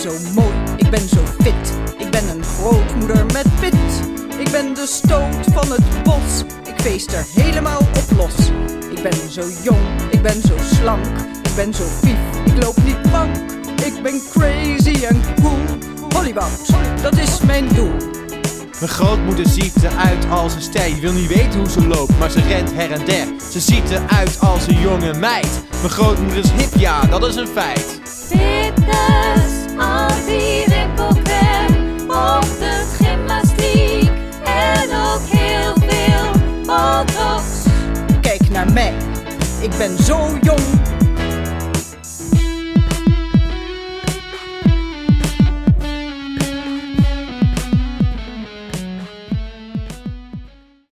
zo mooi, ik ben zo fit. Ik ben een grootmoeder met pit. Ik ben de stoot van het bos. Ik feest er helemaal op los. Ik ben zo jong, ik ben zo slank. Ik ben zo vief, ik loop niet bang. Ik ben crazy en cool. Hollywood, dat is mijn doel. Mijn grootmoeder ziet eruit als een ster. Je wil niet weten hoe ze loopt, maar ze rent her en der. Ze ziet eruit als een jonge meid. Mijn grootmoeder is hip, ja, dat is een feit. Fitness, anti-rimpelcrème, ochtendgymnastiek en ook heel veel botox. Kijk naar mij, ik ben zo jong.